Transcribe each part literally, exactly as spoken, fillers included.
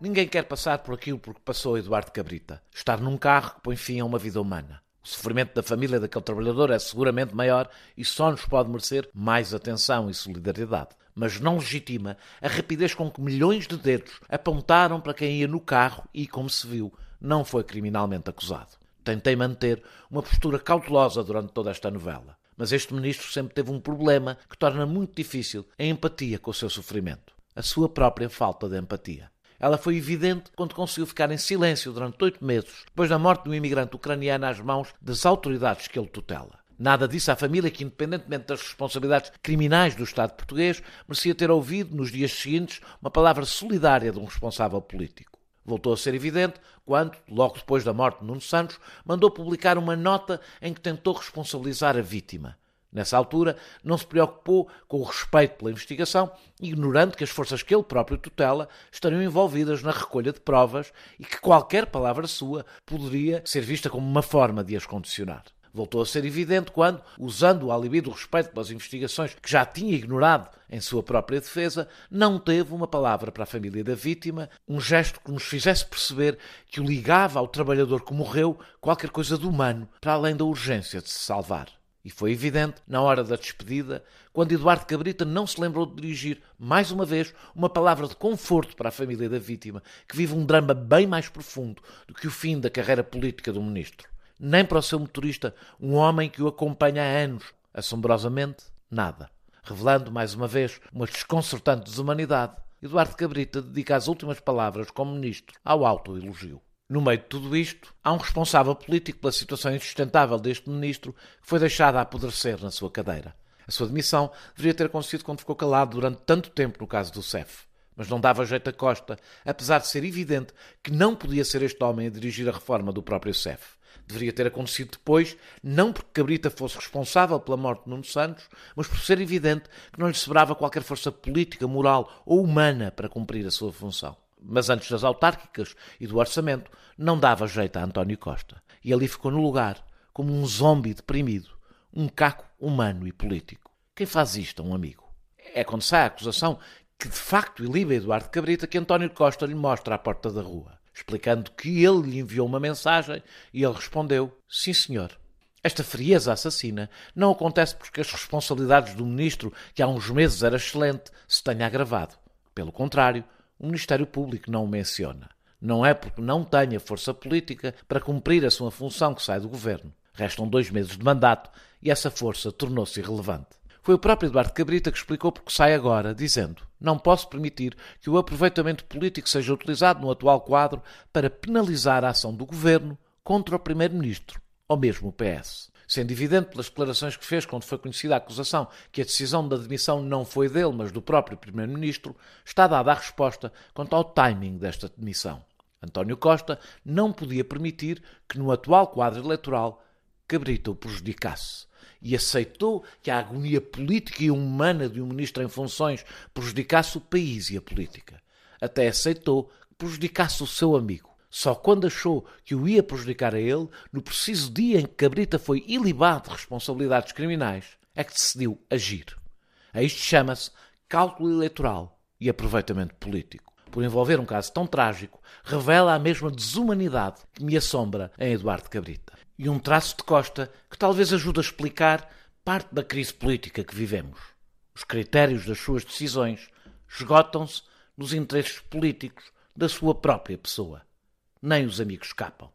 Ninguém quer passar por aquilo por que passou Eduardo Cabrita. Estar num carro que põe fim a uma vida humana. O sofrimento da família daquele trabalhador é seguramente maior e só nos pode merecer mais atenção e solidariedade. Mas não legitima a rapidez com que milhões de dedos apontaram para quem ia no carro e, como se viu, não foi criminalmente acusado. Tentei manter uma postura cautelosa durante toda esta novela. Mas este ministro sempre teve um problema que torna muito difícil a empatia com o seu sofrimento. A sua própria falta de empatia. Ela foi evidente quando conseguiu ficar em silêncio durante oito meses, depois da morte de um imigrante ucraniano às mãos das autoridades que ele tutela. Nada disse à família que, independentemente das responsabilidades criminais do Estado português, merecia ter ouvido, nos dias seguintes, uma palavra solidária de um responsável político. Voltou a ser evidente quando, logo depois da morte de Nuno Santos, mandou publicar uma nota em que tentou responsabilizar a vítima. Nessa altura, não se preocupou com o respeito pela investigação, ignorando que as forças que ele próprio tutela estariam envolvidas na recolha de provas e que qualquer palavra sua poderia ser vista como uma forma de as condicionar. Voltou a ser evidente quando, usando o alibi do respeito pelas investigações que já tinha ignorado em sua própria defesa, não teve uma palavra para a família da vítima, um gesto que nos fizesse perceber que o ligava ao trabalhador que morreu qualquer coisa de humano, para além da urgência de se salvar. E foi evidente, na hora da despedida, quando Eduardo Cabrita não se lembrou de dirigir, mais uma vez, uma palavra de conforto para a família da vítima, que vive um drama bem mais profundo do que o fim da carreira política do ministro. Nem para o seu motorista, um homem que o acompanha há anos. Assombrosamente, nada. Revelando, mais uma vez, uma desconcertante desumanidade, Eduardo Cabrita dedica as últimas palavras, como ministro, ao autoelogio. No meio de tudo isto, há um responsável político pela situação insustentável deste ministro que foi deixado a apodrecer na sua cadeira. A sua demissão deveria ter acontecido quando ficou calado durante tanto tempo no caso do C E F. Mas não dava jeito a Costa, apesar de ser evidente que não podia ser este homem a dirigir a reforma do próprio C E F. Deveria ter acontecido depois, não porque Cabrita fosse responsável pela morte de Nuno Santos, mas por ser evidente que não lhe sobrava qualquer força política, moral ou humana para cumprir a sua função. Mas antes das autárquicas e do orçamento, não dava jeito a António Costa. E ali ficou no lugar, como um zombi deprimido, um caco humano e político. Quem faz isto a um amigo? É quando sai a acusação que de facto iliba Eduardo Cabrita que António Costa lhe mostra à porta da rua, explicando que ele lhe enviou uma mensagem e ele respondeu: sim, senhor. Esta frieza assassina não acontece porque as responsabilidades do ministro, que há uns meses era excelente, se tenha agravado. Pelo contrário, o Ministério Público não o menciona. Não é porque não tenha força política para cumprir a sua função que sai do governo. Restam dois meses de mandato e essa força tornou-se irrelevante. Foi o próprio Eduardo Cabrita que explicou porque sai agora, dizendo: não posso permitir que o aproveitamento político seja utilizado no atual quadro para penalizar a ação do governo contra o primeiro-ministro, ou mesmo o P S. Sendo evidente pelas declarações que fez quando foi conhecida a acusação que a decisão da demissão não foi dele, mas do próprio primeiro-ministro, está dada a resposta quanto ao timing desta demissão. António Costa não podia permitir que no atual quadro eleitoral Cabrita o prejudicasse. E aceitou que a agonia política e humana de um ministro em funções prejudicasse o país e a política. Até aceitou que prejudicasse o seu amigo. Só quando achou que o ia prejudicar a ele, no preciso dia em que Cabrita foi ilibado de responsabilidades criminais, é que decidiu agir. A isto chama-se cálculo eleitoral e aproveitamento político. Por envolver um caso tão trágico, revela a mesma desumanidade que me assombra em Eduardo Cabrita. E um traço de Costa que talvez ajude a explicar parte da crise política que vivemos. Os critérios das suas decisões esgotam-se nos interesses políticos da sua própria pessoa. Nem os amigos escapam.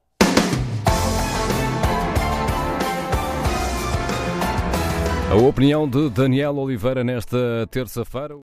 A opinião de Daniel Oliveira nesta terça-feira.